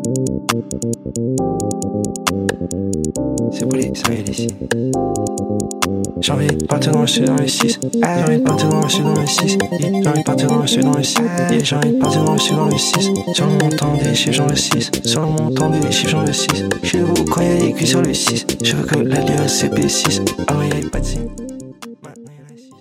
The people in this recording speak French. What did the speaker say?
C'est pour les Israéliens ici. J'ai envie de partir dans le sud, dans le 6. J'ai envie de partir dans le sud, dans le 6. J'ai envie de partir dans le sud, dans le 6. J'ai envie de partir dans le sud, dans le 6. Sur le montant des chiffres, j'en le 6. Sur le montant des chiffres, j'en le 6. Chez vous, quand il y a écrit sur le 6. Je veux que la lieu CP6. Ah ouais, y'a pas de signe.